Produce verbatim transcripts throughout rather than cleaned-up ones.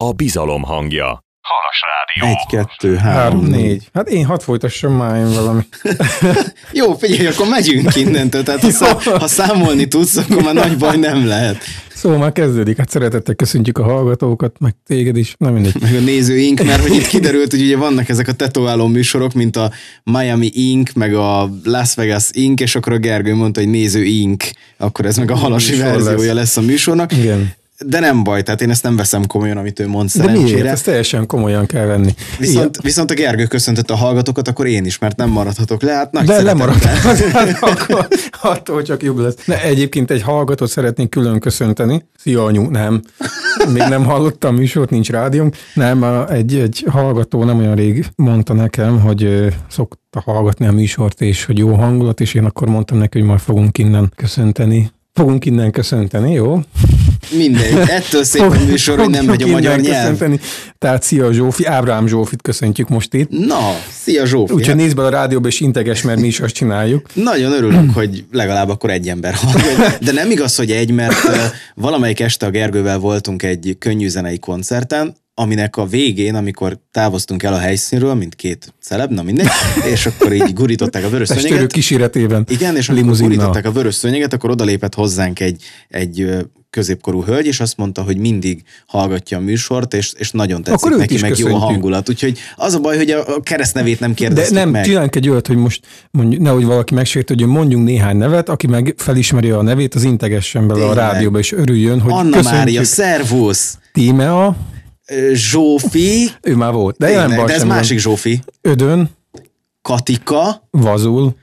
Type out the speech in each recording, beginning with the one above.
a bizalom hangja. Halas Rádió. Egy, kettő, három, négy. Hát én hadd folytassam már én valami. Jó, figyelj, akkor megyünk innentől. Tehát ha, szá- ha számolni tudsz, akkor már nagy baj nem lehet. Szóval már kezdődik. Hát szeretettel köszöntjük a hallgatókat, meg téged is. Nem mindegy. Meg a nézőink, mert hogy itt kiderült, hogy ugye vannak ezek a tetováló műsorok, mint a Miami Ink, meg a Las Vegas Ink, és akkor a Gergő mondta, hogy néző Ink, akkor ez meg a halasi verziója lesz. lesz a műsornak. Igen. De nem baj, tehát én ezt nem veszem komolyan, amit ő mond szerencsére. De miért? Ezt teljesen komolyan kell venni. Viszont, viszont a Gergő köszöntött a hallgatókat, akkor én is, mert nem maradhatok le. Hát nagy de lemaradtam. Akkor attól csak jobb lesz. Ne, egyébként egy hallgatót szeretnék külön köszönteni. Szia, anyu, nem. Még nem hallottam műsort, nincs rádiónk. Nem, egy, egy hallgató nem olyan rég mondta nekem, hogy szokta hallgatni a műsort, és hogy jó hangulat, és én akkor mondtam neki, hogy majd fogunk innen köszönteni. Fogunk innen köszönteni, jó? Mindegy, ettől szép a műsor, hogy nem megy a magyar nyelv. Köszönteni. Tehát szia Zsófi, Ábrám Zsófit köszöntjük most itt. Na, szia Zsófi. Úgyhogy nézd be a rádióba és integes, mert mi is azt csináljuk. Nagyon örülök, hogy legalább akkor egy ember hallgat. De nem igaz, hogy egy, mert valamelyik este a Gergővel voltunk egy könnyű zenei koncerten, aminek a végén, amikor távoztunk el a helyszínről, mint két celeb, na mindegy, és akkor így gurították a vörös szőnyeget. Testőrök kíséretében. Igen, és amikor gurították a vörös szőnyeget, akkor odalépett hozzánk egy, egy középkorú hölgy, és azt mondta, hogy mindig hallgatja a műsort, és, és nagyon tetszik akkor neki, meg köszöntjük. Jó a hangulat. Úgyhogy az a baj, hogy a keresztnevét nem kérdeztük meg. De nem, meg. csinálunk egy olyat, hogy most mondjuk, nehogy valaki megsértődjön, mondjunk néhány nevet, aki meg felismeri a nevét, az integessen bele a rádióba, és örüljön, hogy Anna köszöntjük. Mária, szervusz! Tímea. Zsófi. Ő már volt. De, nem de ez másik van. Zsófi. Ödön. Katika. Vazul.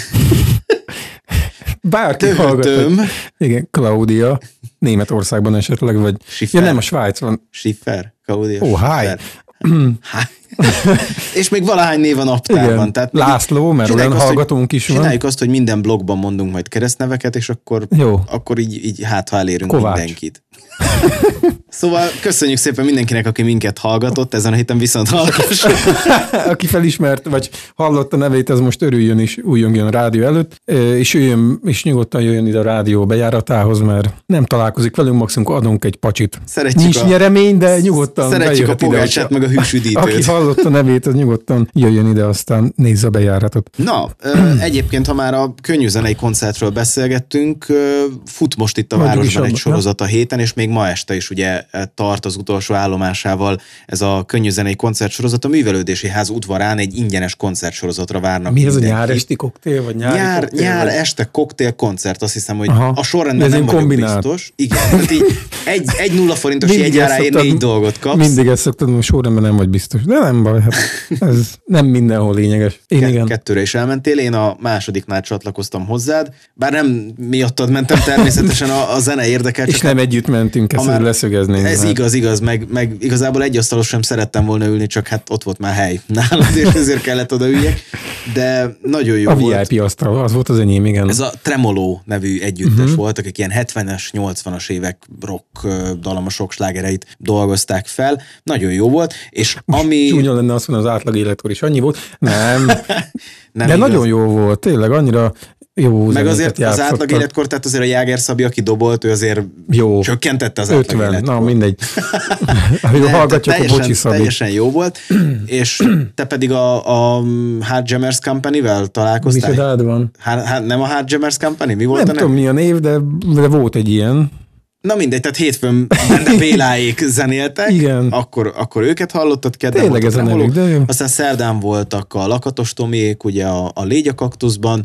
Bárki hallgatott. Igen, Klaudia. Németországban esetleg, vagy... Schiffer. Ja, nem, a Svájc van. Schiffer. Klaudia. Ó, háj. És még valahány név a naptárban. Tehát László, mert olyan hallgatónk is van. Csináljuk azt, hogy minden blogban mondunk majd keresztneveket, és akkor, jó. akkor így, így hát, ha elérünk Kovács. Mindenkit. Szóval köszönjük szépen mindenkinek, aki minket hallgatott, ezen a héten viszont hallgass. Aki felismert, vagy hallotta nevét, az most örüljön és újjongjon a rádió előtt, és jöjjön, és nyugodtan jöjjön ide a rádió bejáratához, mert nem találkozik velünk, maximum adunk egy pacsit. Szeretjük Nincs a... nyeremény, de nyugodtan szeretjük a pogácsát, meg a hűs üdítőt. Aki hallotta nevét, az nyugodtan jöjjön ide, aztán nézze a bejáratot. Na, egyébként, ha már a könnyű zenei koncertről beszélgettünk, fut most itt a Mondjuk városban egy abba, sorozat a héten, és még ma este is ugye tart az utolsó állomásával ez a könnyűzenei koncertsorozat. A Művelődési Ház udvarán egy ingyenes koncertsorozatra várnak. Mi ez a nyár esti koktél? Vagy nyári nyár, koktél, nyár vagy... este koktél koncert, azt hiszem, hogy aha. A sorrendben nem vagyok kombinált. Biztos. Igen, tehát így egy, egy nulla forintos jegyáráért négy dolgot kapsz. Mindig ezt szoktad, hogy sorrendben nem vagy biztos. De nem baj, hát ez nem mindenhol lényeges. Én Ke- igen. Kettőre is elmentél, én a másodiknál csatlakoztam hozzád, bár nem miattad mentem természetesen a, a zene érdekel. És nem együtt mentünk, ezt leszögezném. Ez hát. igaz, igaz, meg, meg igazából egy asztalos sem szerettem volna ülni, csak hát ott volt már hely nálad, és ezért kellett oda üljek, de nagyon jó a volt. A vé i pé asztal, az volt az enyém, igen. Ez a Tremolo nevű együttes uh-huh. volt, akik ilyen hetvenes, nyolcvanas évek rock dallamosok slágereit dolgozták fel. Nagyon jó volt, és most ami... csúnya lenne azt mondani, az átlag életkor is annyi volt. Nem, nem de igaz. Nagyon jó volt, tényleg annyira jó. Meg azért az átlag életkor, tehát azért a Jáger Szabi, aki dobolt, ő azért jó. Csökkentette az átlag életkor. Na mindegy. Jó, hallgatjuk a Bocsi Szabi. Teljesen jó volt, és te pedig a, a Hard Jammers Company-vel találkoztál? Micsodád van? Há, há, nem a Hard Jammers Company? Mi volt nem a tudom mi a név, de, de volt egy ilyen. Na mindegy, tehát hétfőn Bende Béláék zenéltek, igen. Akkor, akkor őket hallottad, kedden tényleg ez a nevük, de jó. Aztán szerdán voltak a Lakatos Tomiék, ugye a, a Légy a kaktuszban,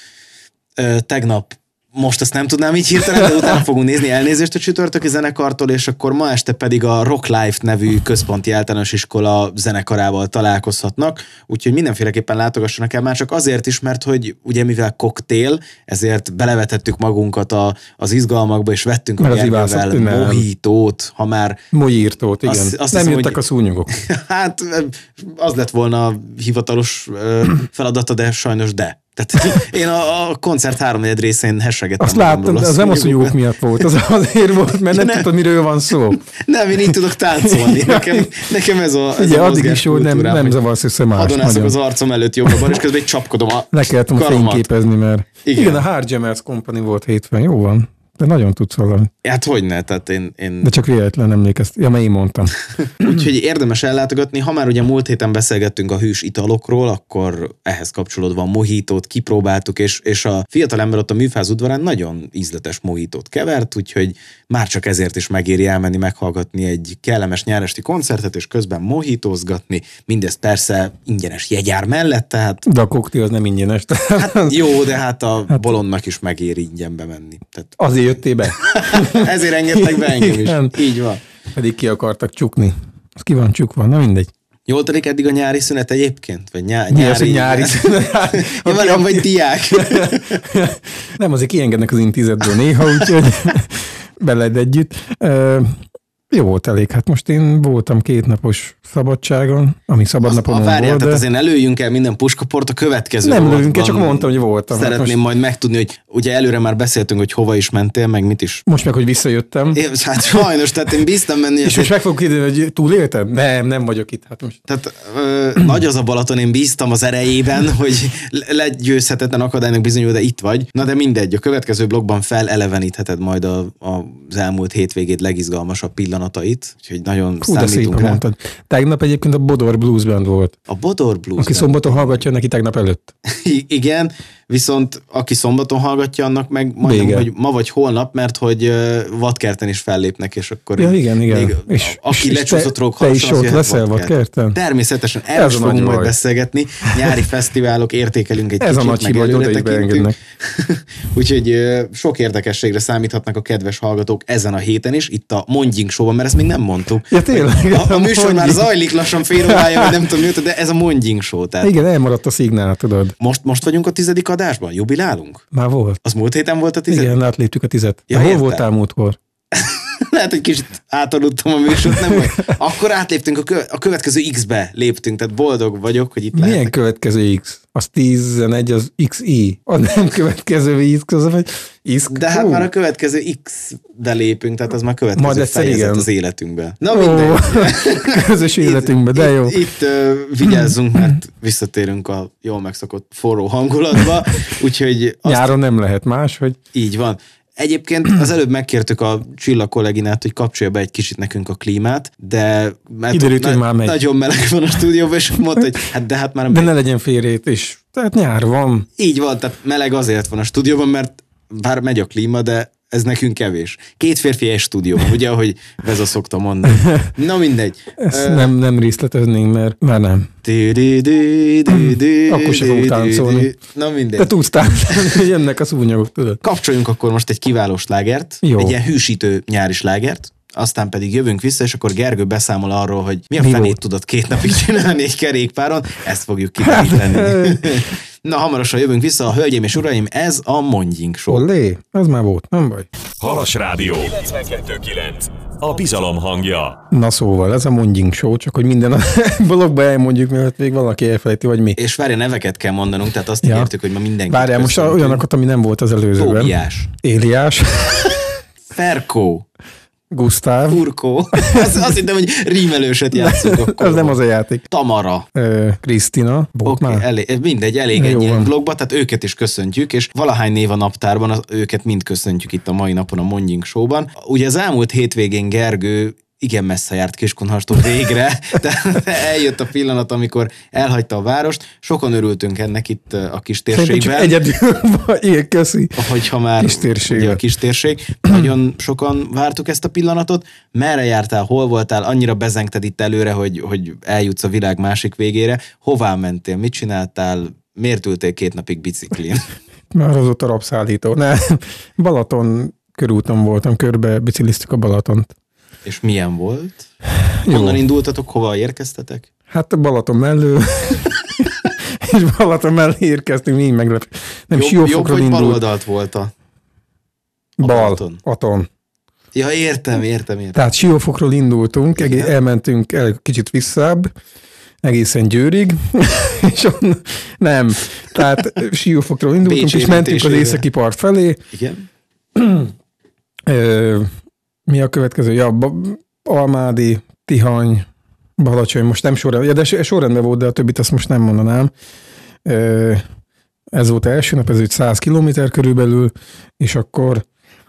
Ö, tegnap, most azt nem tudnám így hirtelen, de utána fogunk nézni, elnézést a csütörtöki zenekartól, és akkor ma este pedig a Rock Life nevű központi általános iskola zenekarával találkozhatnak, úgyhogy mindenféleképpen látogassanak el, már csak azért is, mert hogy ugye mivel koktél, ezért belevetettük magunkat a, az izgalmakba, és vettünk a Gergővel mojitót, ha már... Mojírtót, igen. Azt, azt nem hiszem, jöttek hogy, a szúnyogok. Hát az lett volna a hivatalos feladata, de sajnos de. Tehát én a, a koncert háromnegyed részén hessegettem. Azt láttam, de az nem a szúnyogok miatt volt, az azért volt, mert nem, nem tudtad, miről van szó. Nem, én így tudok táncolni. Nekem, nekem ez a, ez ugye, a addig is jó, nem, nem zavarsz össze más. Hadonászok az arcom előtt jobbabban, és közben egy csapkodom a le kellett karomat. fényképezni, mert igen. igen, a Hard Jammers Company volt hétfőn, jó van. De nagyon tudsz valami. Hát hogyne, tehát én... én... De csak véletlen emlékeztem. Ja, mert én mondtam. Úgyhogy érdemes ellátogatni. Ha már ugye múlt héten beszélgettünk a hűs italokról, akkor ehhez kapcsolódva a mojitót kipróbáltuk, és, és a fiatalember ott a Műfáz udvarán nagyon ízletes mojitót kevert, úgyhogy már csak ezért is megéri elmenni, meghallgatni egy kellemes nyáresti koncertet, és közben mojitózgatni. Mindezt persze ingyenes jegyár mellett, tehát... De a koktél az nem ingyenes. Hát jó, de hát a hát... bolondnak is megéri ingyenbe menni. Tehát... Azért jöttél be. Ezért engedtek be engem is. Igen. Így van. Pedig ki akartak csukni. Az ki van csukva, na mindegy. Jól telik eddig a nyári szünet egyébként? Vagy nyá- Mi nyári, az, hogy nyári szünet? Ja, okay, nem vagy diák. Nem, azért kiengednek az intézetből néha, úgyhogy beled együtt. Jó volt elég. Hát most én voltam kétnapos szabadságon, ami szabadnapon volt. Tehát de... azért előjünk el minden puskaport a következő. Nem lőjünk el, csak mondtam, hogy voltam. Szeretném hát most... majd megtudni, hogy ugye előre már beszéltünk, hogy hova is mentél, meg mit is. Most meg, hogy visszajöttem. É, hát sajnos, tehát én bíztam menni. És most meg fogok kérdezni, hogy túléltem? Nem, nem vagyok itt. Hát most. Tehát ö, nagy az a Balaton, én bíztam az erejében, hogy legyőzhetetlen akadálynak bizonyul, de itt vagy. Na de mindegy, a következő blogban felelevenítheted majd a, a, az elmúlt hétvégét legizgalmasabb pillanatait, úgyhogy nagyon Hú, számítunk rá. Mondtad. Tegnap egyébként a Bodor Blues Band volt. A Bodor Blues Aki Band. szombaton hallgatja, neki tegnap előtt. I- igen, viszont aki szombaton hallgatja, annak meg mondom, hogy ma vagy holnap, mert hogy uh, Vadkerten is fellépnek, és akkor ja, igen, igen. Még, és, aki és lecsúszott róla, te is ott leszel Vadkerten? Természetesen, erről fogunk majd beszélgetni. Nyári fesztiválok, értékelünk egy Ez kicsit, a nagy meg hiba, előre tekintünk. Úgyhogy uh, sok érdekességre számíthatnak a kedves hallgatók ezen a héten is, itt a Mondjink Show-ban, mert ezt még nem mondtuk. Ja, tényleg. A, a műsor már zajlik lassan fél órája, vagy nem tudom mióta, de ez a Mondjink Show. Tehát igen, elmaradt a szignál, tudod. Most, most vagyunk a tizedik adásban? Jubilálunk? Már volt. Az múlt héten volt a tizedik? Igen, átléptük a tizet. Ja, hol értem. voltál múltkor? Lehet, hogy kicsit átaludtam a műsort, nem vagy. Akkor átléptünk, a, kö- a következő X-be léptünk, tehát boldog vagyok, hogy itt Milyen lehetek. következő X? Az tizenegy, az iksz i. A nem következő X, az vagy X. De hát már a következő X-be lépünk, tehát az már következő majd fejezet igen. az életünkben. Na Ó, mindegy. közös életünkben, de jó. Itt, itt uh, vigyázzunk, mert visszatérünk a jól megszokott forró hangulatba, úgyhogy... Azt... Nyáron nem lehet más, hogy... Így van. Egyébként az előbb megkértük a Csilla kolléginát, hogy kapcsolja be egy kicsit nekünk a klímát, de mert na- már megy. nagyon meleg van a stúdióban, és mondta, hogy hát de hát már... De ne legyen félrét is. Tehát nyár van. Így van, tehát meleg azért van a stúdióban, mert bár megy a klíma, de ez nekünk kevés. Két férfi egy stúdióban, ugye, ahogy Veza szokta mondani. Na mindegy. Ezt uh, nem, nem részleteznénk, mert már nem. Dü, dü, dü, dü, dü, akkor se fogunk táncolni. Na mindegy. De tudsz táncolni, hogy jönnek a szúnyogok, tudod. Kapcsoljunk akkor most egy kiváló slágert, Jó. egy ilyen hűsítő nyári slágert, aztán pedig jövünk vissza, és akkor Gergő beszámol arról, hogy mi a Mi fenét volt? tudott két napig csinálni egy kerékpáron, ezt fogjuk kideríteni. Na, hamarosan jövünk vissza, a hölgyeim és uraim, ez a Mondjink Show. Ollé, az már volt, nem baj. Halas Rádió kilencvenkettő kilenc. A bizalom hangja. Na szóval, ez a Mondjink Show, csak hogy minden a blogba elmondjuk, mert még valaki elfelejti, vagy mi. És várja, neveket kell mondanunk, tehát azt Ja. ígértük, hogy ma mindenki. Várjál, most olyanokat, ami nem volt az előzőben. Tóbiás, Éliás, Ferkó, Gusztáv, Furkó. Azt, azt hittem, hogy rímelőset játszunk akkor. az nem az a játék. Tamara. Ö, Krisztina, volt Oké, már? elég, mindegy, elég Jó egy ilyen van. blogba, tehát őket is köszöntjük, és valahány név a naptárban, az, őket mind köszöntjük itt a mai napon a Mondjink Show-ban. Ugye az elmúlt hétvégén Gergő igen messze járt Kiskunhastól végre, de eljött a pillanat, amikor elhagyta a várost. Sokan örültünk ennek itt a kis Szerintem csak térségben. egyedül van, igen, köszi. Hogyha már Kis térség. ugye a kis térség. Nagyon sokan vártuk ezt a pillanatot. Merre jártál, hol voltál? Annyira bezengted itt előre, hogy, hogy eljutsz a világ másik végére. Hová mentél? Mit csináltál? Miért ültél két napig biciklin? Már azóta rabszállító. Ne, Balaton körúton voltam, körbe bicikliztük a Balatont. És milyen volt? Jó. Honnan indultatok, hova érkeztetek? Hát a Balaton mellő, és Balaton mellé érkeztünk, mi meglepő. Nem, Jobb, Siófokról jobb hogy indult. baloldalt volt a, a Bal, Balaton. aton. Ja, értem, értem, értem. Tehát Siófokról indultunk, egé- Igen. elmentünk el kicsit visszább, egészen Győrig, és onnan, nem, tehát Siófokról indultunk, Bécs és mentünk az érintésével. északi part felé. Igen? Ö, mi a következő? Ja, Ba- Almádi, Tihany, Balacsony, most nem sorrendben, ja, de s- sorrendben volt, de a többit azt most nem mondanám. Ö, ez volt első nap, ez egy száz kilométer körülbelül, és akkor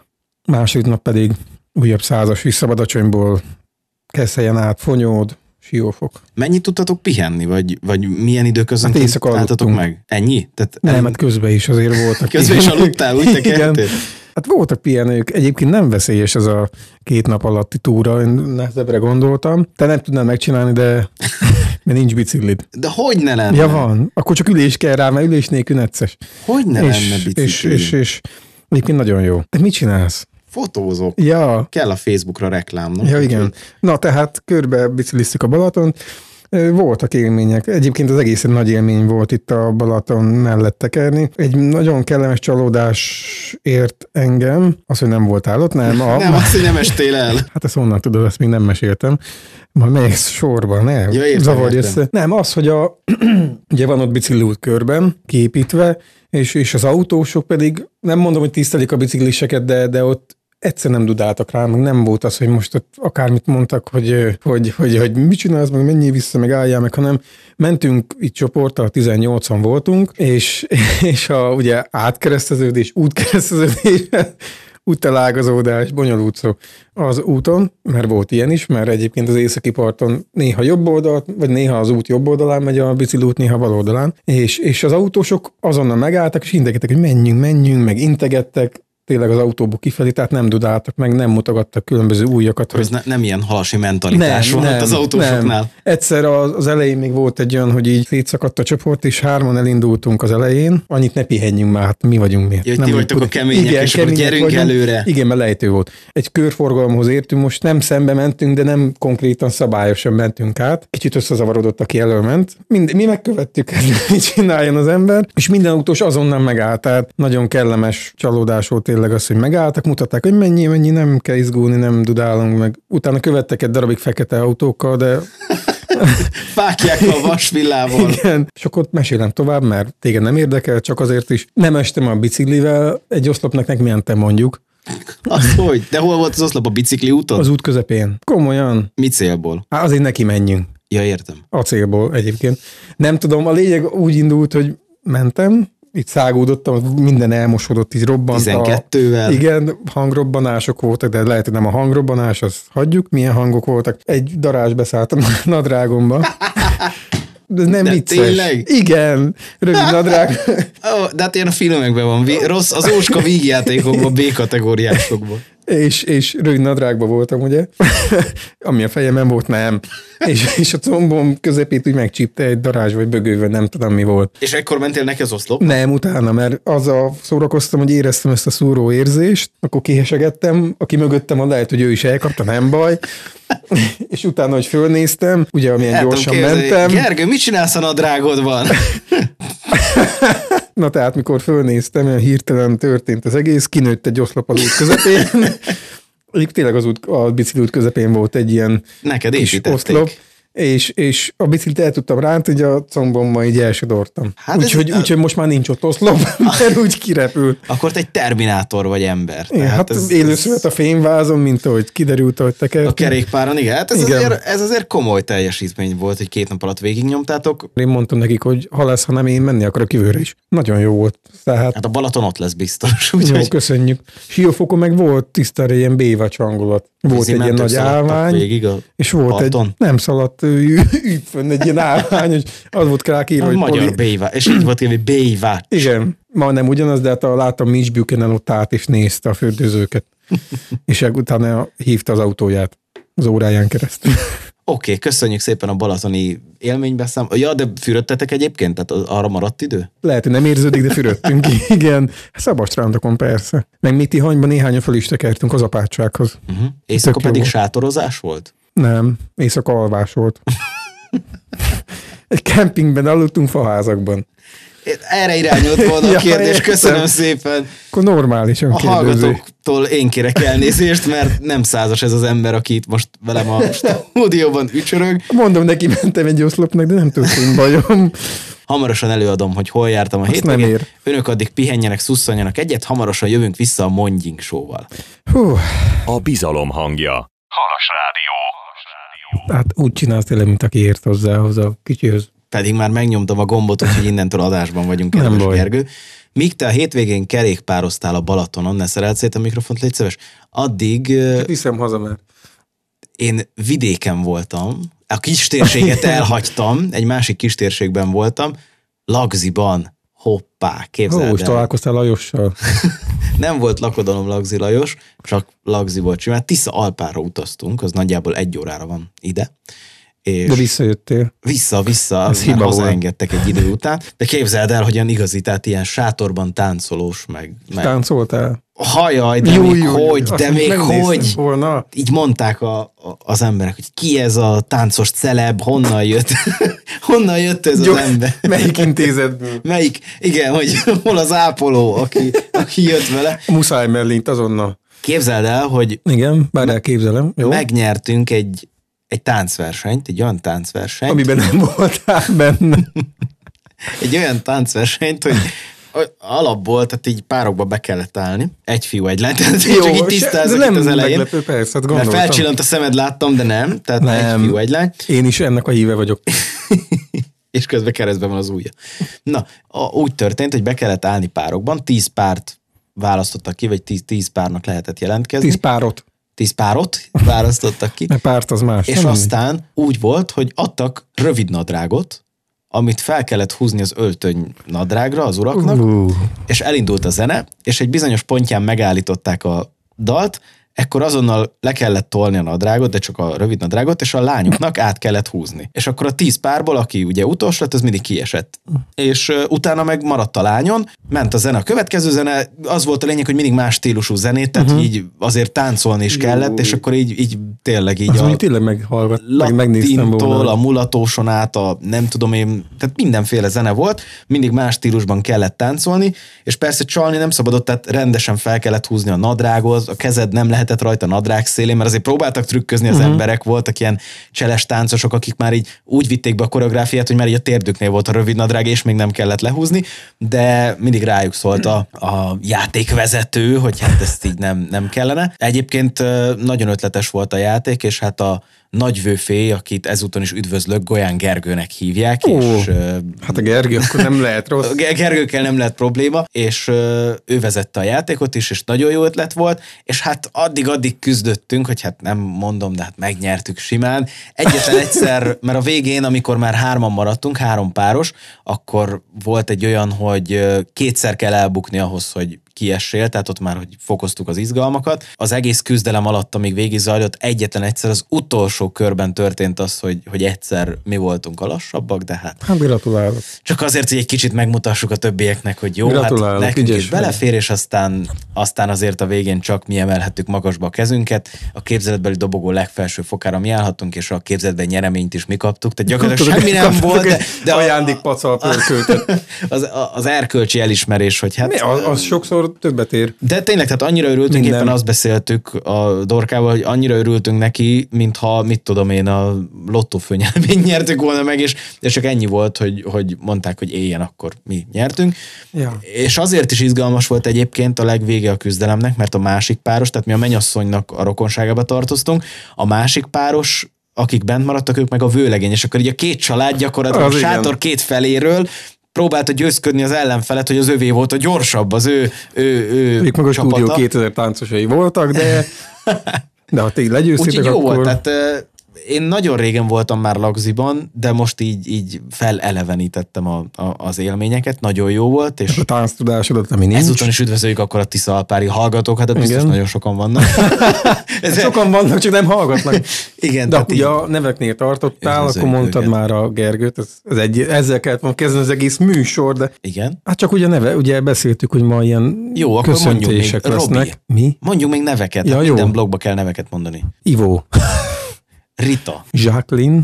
második nap pedig újabb százas vissza Badacsonyból, Keszelyen át, Fonyód, Siófok. Mennyit tudtatok pihenni, vagy, vagy milyen időközönként hát éjszaka álltatok aludtunk. meg? Ennyi? Tehát Nem, en... hát közben is azért voltak. Közben is aludtál, úgy tekertél? Hát voltak pihenők, egyébként nem veszélyes ez a két nap alatti túra, én nehezebbre gondoltam. Te nem tudnál megcsinálni, de mert nincs biciklid. De hogy ne lenne? Ja van, akkor csak ülés kell rá, mert ülés nélkül necces. Hogy ne és, lenne biciklid? És, és, és egyébként nagyon jó. De mit csinálsz? Fotózok. Ja. Kell a Facebookra reklám. No? Ja igen. Na tehát körbe bicikliztük a Balaton. Voltak élmények. Egyébként az egész egy nagy élmény volt itt a Balaton mellett tekerni. Egy nagyon kellemes csalódás ért engem, az, hogy nem voltál ott, nem. A... nem, azt, hogy nem estél el. Hát ezt honnan tudod, ezt még nem meséltem. Majd megyek sorban, ne? Ja, értem, zavarj értem. össze. Nem, az, hogy a, ugye van ott bicikliút körben kiépítve, és, és az autósok pedig, nem mondom, hogy tisztelik a bicikliseket, de, de ott egyszer nem dudáltak rá, meg nem volt az, hogy most ott akármit mondtak, hogy, hogy, hogy, hogy mit csinálsz, meg mennyi vissza, meg álljál meg, hanem mentünk itt csoporttal, tizennyolcan voltunk, és, és a ugye átkereszteződés, útkereszteződés, úttelágazódás, bonyolult szó az úton, mert volt ilyen is, mert egyébként az északi parton néha jobb oldalt, vagy néha az út jobb oldalán megy a bicikliút, néha bal oldalán, és, és az autósok azonnal megálltak, és integettek, hogy menjünk, menjünk, meg integettek, tényleg az autóból kifelé, tehát nem dudáltak meg, nem mutogattak különböző újakat. Hogy... Ez ne, nem ilyen halasi mentalitás nem, volt nem, az autósoknál. Nem. Egyszer az, az elején még volt egy olyan, hogy így szétszakadt a csoport, és hárman elindultunk az elején, annyit ne pihenjünk már, hát mi vagyunk mi. Ja, nem ti vagytok a kemények, igen, és akkor gyerünk vagyunk. előre. Igen, mert lejtő volt. Egy körforgalomhoz értünk, most nem szembe mentünk, de nem konkrétan szabályosan mentünk át. Kicsit összezavarodott, aki elől ment. Mind, mi megkövettük, hogy csináljon az ember, és minden autós azonnal megállt. Tehát nagyon kellemes csalódás volt tényleg az, hogy megállt. Mutatták, hogy mennyi, mennyi, nem kell izgulni, nem dudálunk meg. Utána követtek egy darabig fekete autókkal, de... Fáklyákkal, vasvillával. Igen. És akkor mesélem tovább, mert téged nem érdekel, csak azért is. Nem estem a biciklivel, egy oszlopnak meg mentem mondjuk. Az hogy? De hol volt az oszlop, a bicikli úton? Az út közepén. Komolyan. Mi célból? Hát azért neki menjünk. Ja, értem. A célból egyébként. Nem tudom, a lényeg úgy indult, hogy mentem, itt szágódottam, minden elmosodott, így robbant. tizenkettővel. A, igen, hangrobbanások voltak, de lehet, hogy nem a hangrobbanás, azt hagyjuk. Milyen hangok voltak? Egy darázs beszálltam a nadrágomba. De nem de vicces. Tényleg? Igen, rövid nadrág. Oh, de hát ilyen a filmekben van. Rossz, az Óska vígjátékokban, B-kategóriásokban. És, és rövid nadrágban voltam, ugye? Ami a fejemen volt, nem. És, és a combom közepét úgy megcsípte egy darázs vagy bögővel, nem tudom mi volt. És ekkor mentél neki az oszlop? Nem, utána, mert azzal szórakoztam, hogy éreztem ezt a szúró érzést, akkor kihesegettem, aki mögöttem, a lehet, hogy ő is elkapta, nem baj. És utána, hogy fölnéztem, ugye amilyen El gyorsan képzelni. mentem. Gergő, mit csinálsz a nadrágodban? Na tehát, mikor fölnéztem, olyan hirtelen történt az egész, kinőtt egy oszlop az út közepén. Így tényleg az út, a bicikliút közepén volt egy ilyen Neked kis oszlop, és, és a biciklit el tudtam rántani, hogy a combommal így elsodortam. Hát úgyhogy ez... úgy, most már nincs ott oszlop, mert úgy kirepült. Akkor te egy terminátor vagy ember. Igen, hát ez, élőszövet a fényvázon, mint ahogy kiderült, hogy tekertünk. A kerékpáron, igen. Hát ez, igen. Azért, ez azért komoly teljesítmény volt, hogy két nap alatt végignyomtátok. Én mondtam nekik, hogy ha lesz, ha nem, én menni akarok jövőre is. Nagyon jó volt. Tehát... Hát a Balaton ott lesz biztos. Úgy, jó, hogy... köszönjük. Siófokon meg volt tisztára ilyen bévacs hangulat. Volt egy ilyen nagy állvány, végig a és volt parton. egy, nem szaladt, ügy fönn egy ilyen állvány, és az volt rákírva, hogy magyar poli... bévá, és így volt írva, hogy bévács. Igen, ma nem ugyanaz, de hát a, láttam Mitch Buchanan ott át, és nézte a fürdőzőket. És utána hívta az autóját az óráján keresztül. Oké, okay, köszönjük szépen a balatoni élménybeszám. Ja, de fürödtetek egyébként? Tehát arra maradt idő? Lehet, hogy nem érződik, de fürödtünk. Igen. Szabadstrándokon persze. Meg mi Tihanyban néhányan fel is tekertünk az apátsághoz. Uh-huh. Éjszaka pedig volt. Sátorozás volt? Nem, éjszaka alvás volt. Egy kempingben aludtunk faházakban. Erre irányult volna a kérdés, ja, köszönöm szépen. Akkor normálisan a hallgatóktól én kérek elnézést, mert nem százas ez az ember, aki itt most velem a stúdióban ücsörög. Mondom, neki mentem egy oszlopnak, de nem történt bajom. Hamarosan előadom, hogy hol jártam a hétvégén. Önök addig pihenjenek, szusszanjanak egyet, hamarosan jövünk vissza a Mondjink Show-val. Hú. A bizalom hangja. Halas Rádió. Hát úgy csinálsz tényleg, mint aki ért hozzá, hozzá a kicsihoz. pedig már megnyomtam a gombot, hogy innentől adásban vagyunk, kedves Gergő. Míg te a hétvégén kerékpároztál a Balatonon, ne szereld szét a mikrofont, légy szíves, addig... Viszem haza már. Én vidéken voltam, a kistérséget elhagytam, egy másik kistérségben voltam, Lagziban, hoppá, képzeld el. Ó, és találkoztál Lajossal. Nem volt lakodalom Lagzi Lajos, csak Lagzi volt simán. Tisza Alpára utaztunk, az nagyjából egy órára van ide. És de visszajöttél. Vissza, vissza, mert hazaengedtek egy idő után. De képzeld el, hogy ilyen igazi, tehát ilyen sátorban táncolós, meg... meg... Táncoltál? Hajaj, de jó, még jó, hogy, de még hogy. Volna. Így mondták a, a, az emberek, hogy ki ez a táncos celeb, honnan jött, honnan jött ez jó, az ember. Melyik intézetből? Melyik, igen, hogy hol az ápoló, aki, aki jött vele. Muszáj mellint azonnal. Képzeld el, hogy... Igen, bár elképzelem. Jó. Megnyertünk egy, egy táncversenyt, egy olyan táncversenyt. Amiben nem voltál benne. Egy olyan táncversenyt, hogy alapból, tehát így párokba be kellett állni. Egy fiú, egy lány. Tehát jó, csak így tisztázok nem az elején. Meglepő, persze, hát gondoltam. Mert felcsillant a szemed, láttam, de nem. Tehát nem. Egy fiú, egy lány. Én is ennek a híve vagyok. És közben keresztben van az ujja. Na, úgy történt, hogy be kellett állni párokban. Tíz párt választottak ki, vagy tíz, tíz párnak lehetett jelentkezni. Tíz párot. Tíz párot választottak ki. Mert párt az más. És aztán úgy volt, hogy adtak rövid nadrágot, amit fel kellett húzni az öltöny nadrágra az uraknak, uh. és elindult a zene, és egy bizonyos pontján megállították a dalt, ekkor azonnal le kellett tolni a nadrágot, de csak a rövid nadrágot, és a lányoknak át kellett húzni. És akkor a tíz párból, aki ugye utolsó lett, az mindig kiesett. És uh, utána meg maradt a lányon, ment a zene. A következő zene, az volt a lényeg, hogy mindig más stílusú zenét, tehát uh-huh. így azért táncolni is kellett, és akkor így, így tényleg így az a... tényleg meghallgat, meg megnéztem volna. A mulatóson át, a nem tudom én, tehát mindenféle zene volt, mindig más stílusban kellett táncolni, és persze csalni nem szabadott, tehát rendesen fel kellett húzni a nadrágot, a kezed nem lehetett rajta nadrág szélén, mert azért próbáltak trükközni az uh-huh. emberek, voltak ilyen cseles táncosok, akik már így úgy vitték be a koreográfiát, hogy már így a térdüknél volt a rövid nadrág, és még nem kellett lehúzni, de mindig rájuk szólt a, a játékvezető, hogy hát ezt így nem, nem kellene. Egyébként nagyon ötletes volt a játék, és hát a nagyvőfé, akit ezúton is üdvözlök, Golyán Gergőnek hívják. Ó, és, hát a Gergő akkor nem lehet rossz. Gergőkkel nem lehet probléma, és ő vezette a játékot is, és nagyon jó ötlet volt, és hát addig-addig küzdöttünk, hogy hát nem mondom, de hát megnyertük simán. Egyetlen egyszer, mert a végén, amikor már hárman maradtunk, három páros, akkor volt egy olyan, hogy kétszer kell elbukni ahhoz, hogy kiessél, tehát ott már, hogy fokoztuk az izgalmakat. Az egész küzdelem alatt, amíg végig zajlott, egyetlen egyszer az utolsó körben történt az, hogy, hogy egyszer mi voltunk a lassabbak, de hát... Hát gratulálok. Csak azért, hogy egy kicsit megmutassuk a többieknek, hogy jó, hát nekünk is belefér, és aztán, aztán azért a végén csak mi emelhettük magasba a kezünket. A képzeletbeli dobogó legfelső fokára mi állhattunk, és a képzeletben nyereményt is mi kaptuk, tehát gyakorlatilag semmi nem volt, de, de ajándékpacal pörköltet. Az, az erkölcsi elismerés, hogy hát... Mi, az, az sokszor többet ér. De tényleg, tehát annyira örültünk, minden. Éppen azt beszéltük a Dorkával, hogy annyira örültünk neki, mintha, mit tudom én, a lottófőnyelményt nyertük volna meg, és, és csak ennyi volt, hogy, hogy mondták, hogy éljen, akkor mi nyertünk. Ja. És azért is izgalmas volt egyébként a legvége a küzdelemnek, mert a másik páros, tehát mi a mennyasszonynak a rokonságába tartoztunk, a másik páros, akik bent maradtak, ők meg a vőlegény, és akkor így a két család gyakorlatilag a sátor igen. két feléről próbálta győzködni az ellenfelet, hogy az övé volt a gyorsabb, az ő, ő, ő ők meg a stúdió kétezer táncosai voltak, de, de ha ti legyőztétek, úgyhogy jó akkor... volt, tehát én nagyon régen voltam már Lagziban, de most így, így felelevenítettem a, a, az élményeket, nagyon jó volt. És a tánctudásodat, ami nincs. Ezúton is üdvözöljük akkor a Tisza Alpári hallgatókat, hát biztos nagyon sokan vannak. Sokan vannak, csak nem hallgatnak. Igen, de ugye a neveknél tartottál, akkor mondtad őket. Már a Gergőt, ez, ez egy, ezzel kellett volna kezdeni az egész műsor, de igen. Hát csak ugye neve, ugye beszéltük, hogy ma ilyen jó, köszöntések lesznek. Robi, mi? Mondjuk még neveket, ja, hát minden blogba kell neveket mondani. Ivó. Rita. Jacqueline.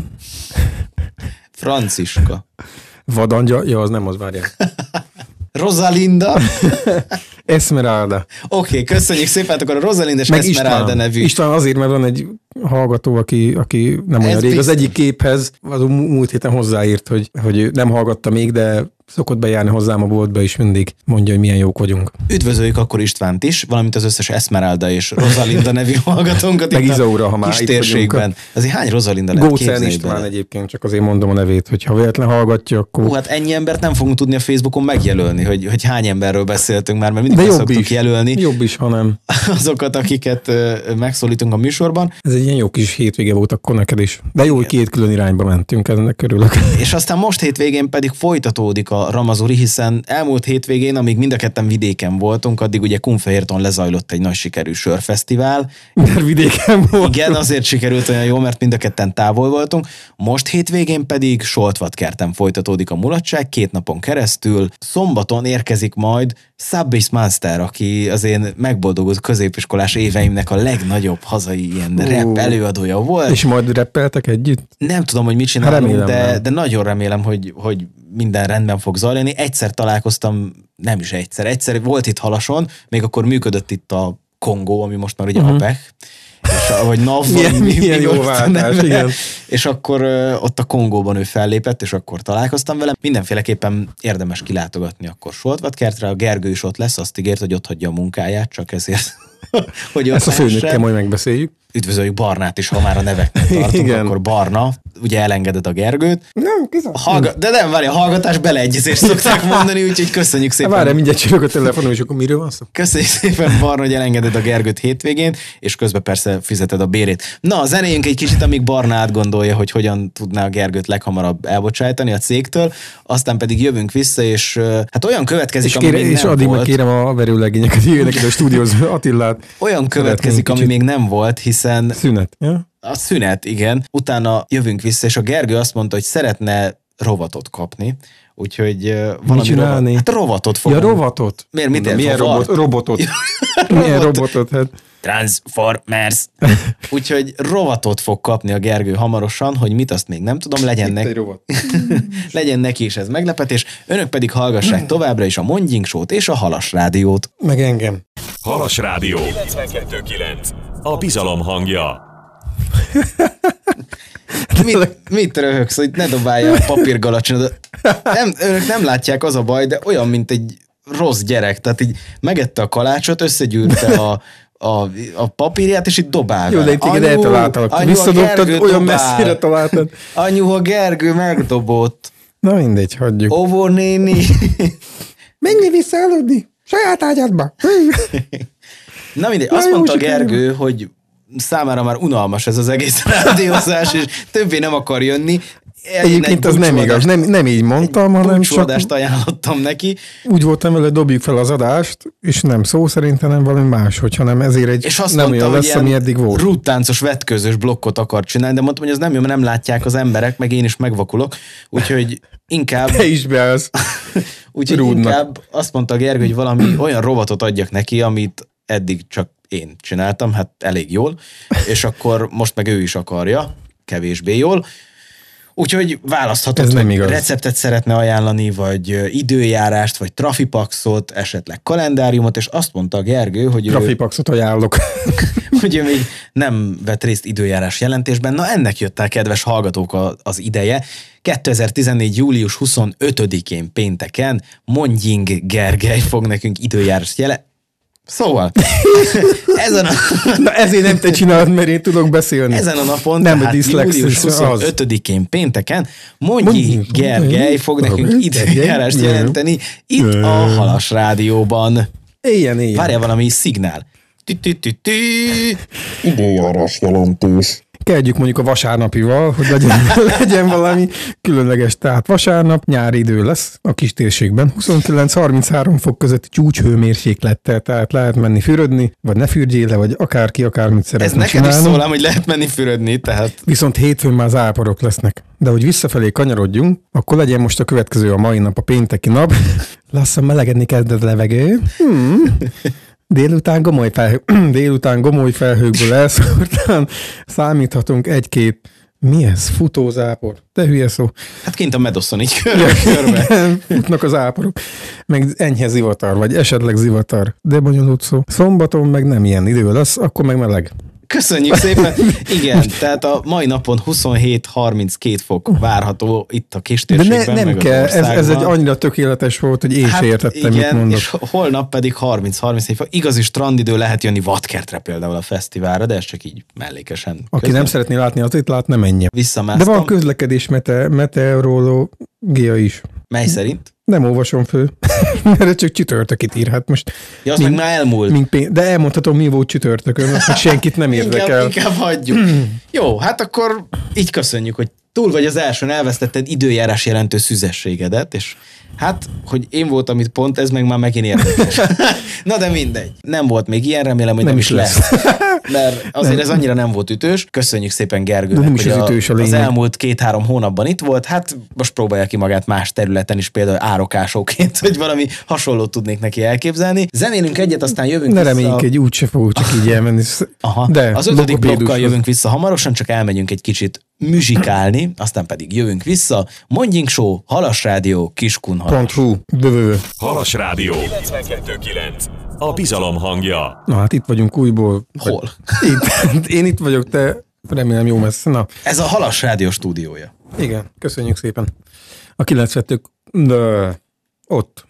Franciska. Vadangya, ja, az nem az, várják. Rosalinda. Esmeralda. Oké, okay, köszönjük szépen, akkor a Rosalinda és meg Esmeralda István. nevű. István azért, mert van egy hallgató, aki, aki nem olyan rég. Az egyik képhez az múlt héten hozzáírt, hogy, hogy nem hallgatta még, de szokott bejárni hozzám a boltba, és mindig mondja, hogy milyen jók vagyunk. Üdvözöljük akkor Istvánt is, valamint az összes Esmeralda és Rosalinda nevű hallgatónkat. Meg Izaura, ha már kis térségben. Azért hány Rosalinda lehet képzelni? Gócán István egyébként, csak azért mondom a nevét, hogy ha véletlen hallgatja, akkor... Hú, hát ennyi embert nem fogunk tudni a Facebookon megjelölni, hogy, hogy hány emberről beszéltünk már, mert mindig szoktuk is jelölni. Jobb is, ha nem. Azokat, akiket megszólítunk a műsorban. Ez egy ilyen jó kis hétvége volt akkor neked is. De jó, hogy két külön irányba mentünk, ennek örülök. És aztán most hétvégén pedig folytatódik a Ramazuri, hiszen elmúlt hétvégén, amíg mind a ketten vidéken voltunk, addig ugye Kunfehérton lezajlott egy nagy sikerű sörfesztivál. Mert vidéken voltunk. Igen, azért sikerült olyan jó, mert mind a ketten távol voltunk. Most hétvégén pedig Soltvatkerten folytatódik a mulatság, két napon keresztül. Szombaton érkezik majd Subway Monster, aki az én megboldogult középiskolás éveimnek a legnagyobb hazai ilyen uh, rap előadója volt. És majd rappeltek együtt? Nem tudom, hogy mit csinálunk, de, de nagyon remélem, hogy, hogy minden rendben fog zajlani. Egyszer találkoztam, nem is egyszer, egyszer volt itt Halason, még akkor működött itt a Kongó, ami most már ugye uh-huh. APEC, és, vagy NAV, milyen, mi, milyen jó váltás, igen. És akkor uh, ott a Kongóban ő fellépett, és akkor találkoztam vele. Mindenféleképpen érdemes kilátogatni akkor Soltvatkertre, a Gergő is ott lesz, azt ígért, hogy ott hagyja a munkáját, csak ezért, hogy ott ezt a főnökkel majd megbeszéljük. Üdvözöljük Barnát is, ha már a neveknek tartunk, igen. Akkor Barna, ugye elengedett a Gergőt. Nem, Hallga- de nem, várj, a hallgatás beleegyezést szokták mondani, úgyhogy köszönjük szépen. Várj, mindjárt csörög a telefonom, és akkor miről van szó? Köszönjük szépen, Barna, hogy elengedett a Gergőt hétvégén, és közben persze fizeted a bérét. Na, zenéljünk egy kicsit, amíg Barna átgondolja, hogy hogyan tudná a Gergőt leghamarabb elbocsájtani a cégtől, aztán pedig jövünk vissza, és hát olyan következik, és ami kére, még és nem addig volt. meg kérem a verőlegényeket, jöjjenek ide a stúdióhoz, Attillát. Olyan következik, ami még nem volt, hiszen... Szünet, ja? A szünet, igen. Utána jövünk vissza, és a Gergő azt mondta, hogy szeretne rovatot kapni. Úgyhogy uh, valami csinálni? Rovat, hát rovatot fogom. Ja, rovatot? Miért? Mit milyen robot, robotot? Milyen robotot? Hát. Transformers. Úgyhogy rovatot fog kapni a Gergő hamarosan, hogy mit, azt még nem tudom, legyen, ne... legyen neki is ez meglepetés. Önök pedig hallgassák továbbra is a Mondjink Show-t és a Halas Rádiót. Meg engem. Halas Rádió. kilencvenkettő kilenc. A bizalom hangja. Mit, mit röhögsz, hogy ne dobálja a papírgalacsodat? Nem, önök nem látják, az a baj, de olyan, mint egy rossz gyerek. Tehát így megette a kalácsot, összegyűrte a, a, a papírját, és itt dobál. Jó, de itt téged eltaláltalak. Visszadobtad, olyan messzire találtad. Anyu, a Gergő megdobott. Na mindegy, hagyjuk. Óvó néni. Menj vissza aludni. Saját ágyadba. Na mindegy, azt Na, mondta Gergő, hogy számára már unalmas ez az egész rádiózás, és többé nem akar jönni. Egyébként az nem igaz, nem, nem így mondtam, hanem csak... ajánlottam neki. Úgy voltam vele, dobjuk fel az adást, és nem szó szerint, hanem valami más, hogyha nem ezért egy és azt nem mondta, olyan lesz, ami eddig volt. Rúttáncos, vetközös blokkot akar csinálni, de mondtam, hogy az nem jó, mert nem látják az emberek, meg én is megvakulok, úgyhogy inkább... Te is beállsz. Úgyhogy Rúdnak. Inkább azt mondta Gergő, hogy valami olyan rovatot adjak neki, amit eddig csak én csináltam, hát elég jól, és akkor most meg ő is akarja, kevésbé jól. Úgyhogy választhatod, hogy igaz. Receptet szeretne ajánlani, vagy időjárást, vagy trafipaxot, esetleg kalendáriumot, és azt mondta a Gergő, hogy trafipaxot ő, ajánlok. hogy ő még nem vett részt időjárás jelentésben. Na ennek jött el, kedves hallgatók, az ideje. kétezer-tizennégy. július huszonötödikén pénteken Mondjing Gergely fog nekünk időjárás jele. Szóval, ezen a... Na ezért nem te csinálod, mert én tudok beszélni. Ezen a napon, nem tehát július huszonötödikén pénteken Mondjing Gergely fog nekünk időjárást jelenteni itt a Halas Rádióban. Éljen, éljen. Várjál valami szignál. Időjárás jelentés. Kezdjük mondjuk a vasárnapival, hogy legyen, legyen valami különleges. Tehát vasárnap nyári idő lesz a kis térségben. huszonkilenc-harminchárom fok közötti csúcshőmérséklettel, tehát lehet menni fürödni, vagy ne fürdjél le, vagy akárki akármit szeretne Ez csinálni. neked is szólám, hogy lehet menni fürödni, tehát... Viszont hétfőn már záporok lesznek. De hogy visszafelé kanyarodjunk, akkor legyen most a következő a mai nap, a pénteki nap. Lassan melegedni kezdett levegő. Hmm. Délután gomoly, felhő, délután gomoly felhőkből elszórtan számíthatunk egy-két, mi ez? Futózápor? Te hülye szó. Hát kint a Medoszon így körbe. Igen, futnak az áporok. Meg enyhe zivatar, vagy esetleg zivatar. De bonyolult szó. Szombaton meg nem ilyen idő lesz, akkor meg meleg. Köszönjük szépen. Igen, tehát a mai napon huszonhét harminckét fok várható itt a kistérségben. De ne, nem kell, ez, ez egy annyira tökéletes volt, hogy én hát sem értettem, igen, mit mondok. És holnap pedig harminc harmincnégy fok. Igazi strandidő, lehet jönni Vadkertre például a fesztiválra, de ez csak így mellékesen. Aki közben. nem szeretné látni, az itt lát, nem menjen. Visszamásztam. De van közlekedés mete, meteorológia is. Mely szerint? Nem olvasom föl, mert csak csütörtökit ír. Hát most ja, az meg már elmúlt. Mint pénz, de elmondhatom, mi volt csütörtökön, hogy senkit nem érdekel. inkább, inkább hagyjuk. Jó, hát akkor így köszönjük, hogy túl vagy az elsőn, elvesztetted időjárás jelentő szüzességedet, és hát, hogy én voltam itt pont, ez meg már megint érdekes. Na de mindegy. Nem volt még ilyen, remélem, hogy nem, nem is lesz. lesz. Mert azért nem. Ez annyira nem volt ütős. Köszönjük szépen Gergőnek, hogy az, ütős a az elmúlt két-három hónapban itt volt. Hát most próbálja ki magát más területen is, például árokásóként, hogy valami hasonlót tudnék neki elképzelni. Zenélünk egyet, aztán jövünk ne vissza. Ne reménykedj, úgyse fogok csak így elmenni. Aha. De az ötödik blokkal jövünk vissza hamarosan, csak elmegyünk egy kicsit muzsikálni, aztán pedig jövünk vissza. Mondjink Show, Halas Rádió, Kiskunhalas. Halas Rádió kilencvenkettő kilenc. A bizalom hangja. Na hát itt vagyunk újból. Hol? Itt. Én itt vagyok, te remélem jó messze. Na. Ez a Halas Rádió stúdiója. Igen, köszönjük szépen. A kilencvenkettő de ott.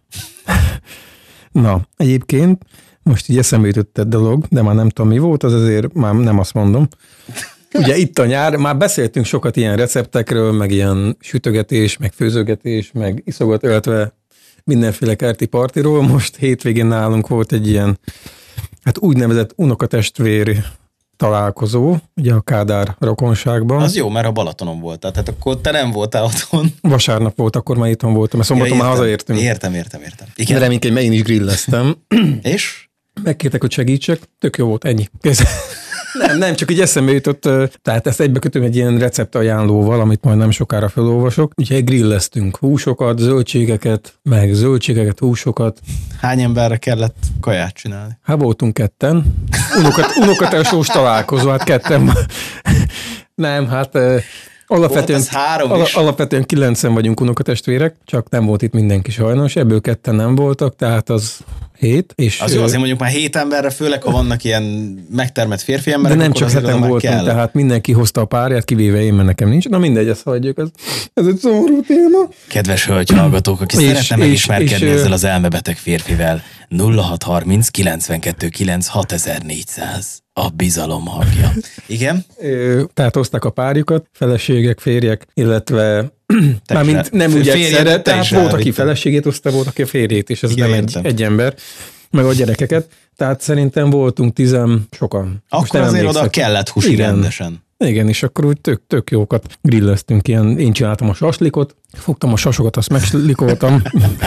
Na, egyébként most így eszembe jutott egy dolog, de már nem tudom mi volt, az azért már nem azt mondom. Ugye itt a nyár, már beszéltünk sokat ilyen receptekről, meg ilyen sütögetés, meg főzögetés, meg iszogat öltve mindenféle kerti partiról. Most hétvégén nálunk volt egy ilyen, hát úgynevezett unokatestvér találkozó, ugye a Kádár rokonságban. Az jó, mert a Balatonon voltál, tehát akkor te nem voltál otthon. Vasárnap volt, akkor már itthon voltam, mert szombaton ja, már hazaértünk. Értem, értem, értem. Igen. De reménykedj, mert én is grilleztem. És? Megkértek, hogy segítsek, tök jó volt, ennyi. Kész. Nem, nem, csak így eszembe jutott, tehát ezt egybekötöm egy ilyen receptajánlóval, amit majd nem sokára felolvasok. Úgyhogy grilleztünk húsokat, zöldségeket, meg zöldségeket, húsokat. Hány emberre kellett kaját csinálni? Hát voltunk ketten. Unokat, unokatelsós találkozó, hát ketten. Nem, hát alapvetően, al- alapvetően kilencen vagyunk unokatestvérek, csak nem volt itt mindenki sajnos, ebből ketten nem voltak, tehát az hét. És az jó, azért mondjuk már hét emberre, főleg ha vannak ilyen megtermett férfi emberek, de nem csak heten voltunk, kell. Tehát mindenki hozta a párját, kivéve én, mert nekem nincs. Na mindegy, ezt hagyjuk, ez, ez egy szomorú téma. Kedves hölgyhallgatók, aki és, szeretne megismerkedni és, ezzel az elmebeteg férfivel, nulla hat harminc kilencvenkettő kilenc hatezer-négyszáz. A bizalom hangja. Igen? Tehát hozták a párjukat, feleségek, férjek, illetve mármint nem úgy egyszerre, tehát volt, aki feleségét hozta, volt, aki a férjét, és ez igen, nem egy, egy ember, meg a gyerekeket. Tehát szerintem voltunk tizen sokan. Akkor azért oda kellett húsi rendesen. Igen, és akkor úgy tök, tök jókat grilleztünk, ilyen, én csináltam a saslikot, fogtam a sasokat, azt megslikoltam.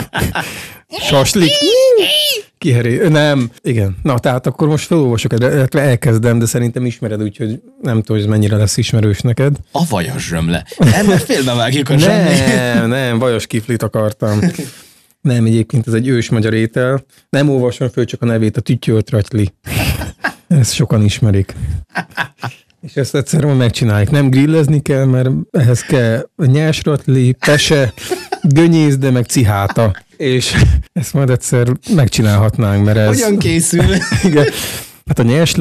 Saslik. Kiheré. Nem. Igen. Na, tehát akkor most felolvasok, illetve elkezdem, de szerintem ismered, úgyhogy nem tudom, hogy mennyire lesz ismerős neked. A vajas zsömle. Ennek félbevágjuk a zsömlét. Nem, nem, vajas kiflit akartam. Nem, egyébként ez egy ős magyar étel. Nem olvasom föl csak a nevét, a tütyölt ratyli. Ezt sokan ismerik. És ezt egyszerűen megcsináljuk. Nem grillezni kell, mert ehhez kell nyersratli, pese, gönyészde, meg ciháta. És ezt majd egyszer megcsinálhatnánk, mert ez... Hogyan készül? Igen. Hát a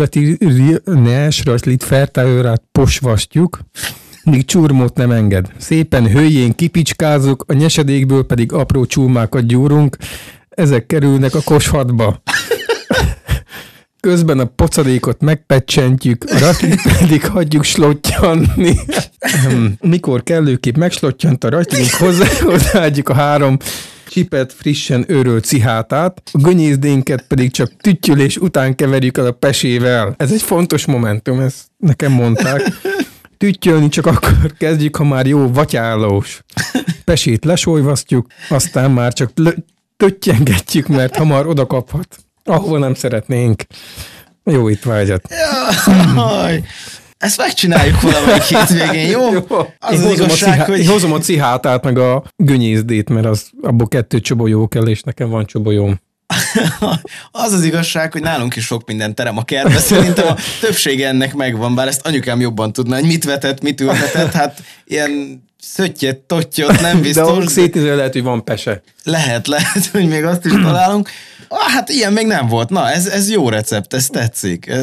nyersratlit fertőrát posvastjuk, míg csurmót nem enged. Szépen hőjén kipicskázunk, a nyesedékből pedig apró csúmákat gyúrunk, ezek kerülnek a koshatba. Közben a pocadékot megpecsentjük, a ratlit pedig hagyjuk slottyanni. Mikor kellőképp megslottyant a ratlink, hozzá, hozzáadjuk a három csipet frissen őrölt cihátát, a gönyészdénket pedig csak tüttyölés után keverjük el a pesével. Ez egy fontos momentum, ezt nekem mondták. Tüttyölni csak akkor kezdjük, ha már jó vatyálós. Pesét lesolyvasztjuk, aztán már csak töttyengetjük, mert hamar odakaphat. Ahol nem szeretnénk. Jó itt vágyat. Jaj, ezt megcsináljuk valamelyik hétvégén, jó? jó. Az én, az igazság, a cihá... hogy... én hozom a cihátát, meg a gönyészdét, mert az, abból kettő csobolyó kell, és nekem van csobolyóm. Az az igazság, hogy nálunk is sok minden terem a kertbe. Szerintem a többsége ennek megvan, bár ezt anyukám jobban tudná, hogy mit vetett, mit ültetett. Hát ilyen szöttyet, tottyot nem biztos. De szétnézően lehet, hogy van pese. Lehet, lehet, hogy még azt is találunk. Ah, hát ilyen még nem volt. Na, ez, ez jó recept, ez tetszik. Ez,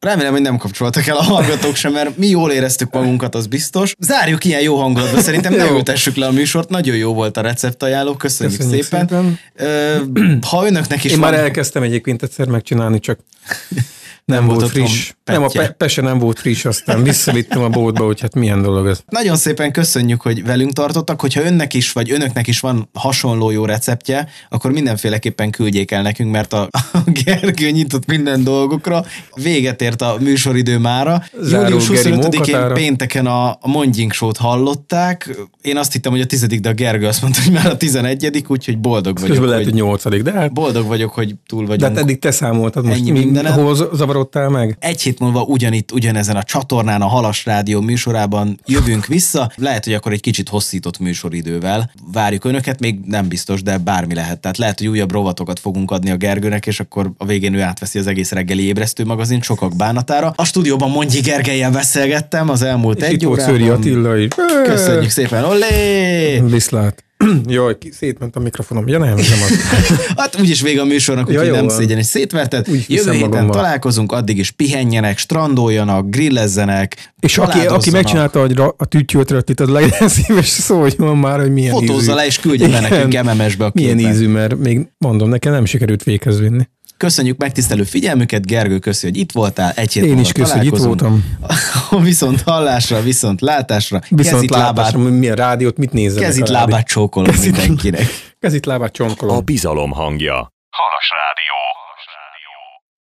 Remélem, hogy nem kapcsoltak el a hallgatók sem, mert mi jól éreztük magunkat, az biztos. Zárjuk ilyen jó hangulatba, szerintem ne ültessük le a műsort, nagyon jó volt a receptajánló, köszönjük, köszönjük szépen. szépen. Ö, ha önöknek is Én van... már elkezdtem egyébként egyszer megcsinálni, csak nem, nem volt, volt friss. Nem, a pe- pese nem volt friss, aztán visszavittem a boltba, hogy hát milyen dolog ez. Nagyon szépen köszönjük, hogy velünk tartottak, hogyha önnek is, vagy önöknek is van hasonló jó receptje, akkor mindenféleképpen küldjék el nekünk, mert a, a Gergő nyitott minden dolgokra. Véget ért a műsoridő mára. július huszonötödikén pénteken a, a Mondjink Show-t hallották. Én azt hittem, hogy a tizedik, de a Gergő azt mondta, hogy már a tizenegyedik, úgyhogy boldog vagyok. Közben lehet, hogy nyolcadik, de hát... Boldog vagyok, hogy túl vagyunk. De hát eddig te számoltad most. Minden, hol zavarodtál meg? Egy hét múlva ugyanitt, ugyanezen a csatornán, a Halas Rádió műsorában jövünk vissza. Lehet, hogy akkor egy kicsit hosszított műsoridővel. Várjuk önöket, még nem biztos, de bármi lehet. Tehát lehet, hogy újabb rovatokat fogunk adni a Gergőnek, és akkor a végén ő átveszi az egész reggeli ébresztő magazin sokak bánatára. A stúdióban Mondji Gergellyel beszélgettem az elmúlt és egy órában. Szőri Attila is. Köszönjük szépen, ollé! Viszlát. Jaj, szétment a mikrofonom. Ja nem, nem az. Hát úgyis vége a műsornak, úgyhogy ja, nem szégyen, és szétverted. Jövő héten magammal. Találkozunk, addig is pihenjenek, strandoljanak, grillezzenek. És aki, aki megcsinálta a, a tütyőtröttit, az legyen szíves szóljon már, hogy milyen Fotózza ízű. Fotózza le, és küldje be nekünk em em es-be a képet. Milyen ízű, mert még mondom, nekem nem sikerült véghez vinni. Köszönjük megtisztelő figyelmüket, Gergő, köszi, hogy itt voltál, egy hét Én is köszi, hogy itt voltam. Viszont hallásra, viszont látásra. Viszont látásra, milyen rádiót, mit nézzenek. Kezit lábát csókolom mindenkinek. Kezit lábát csonkolom. A bizalom hangja. Halas Rádió.